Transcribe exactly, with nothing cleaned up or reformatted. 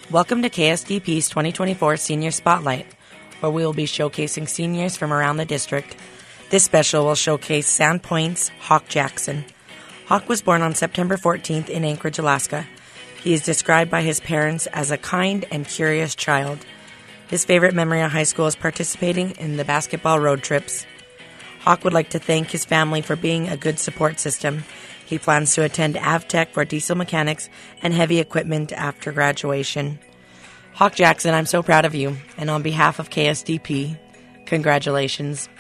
Welcome to K S D P's twenty twenty-four Senior Spotlight, where we will be showcasing seniors from around the district. This special will showcase Sandpoint's Hawk Jackson. Hawk was born on September fourteenth in Anchorage, Alaska. He is described by his parents as a kind and curious child. His favorite memory of high school is participating in the basketball road trips. Hawk would like to thank his family for being a good support system. He plans to attend AvTech for diesel mechanics and heavy equipment after graduation. Hawk Jackson, I'm so proud of you, and on behalf of K S D P, congratulations.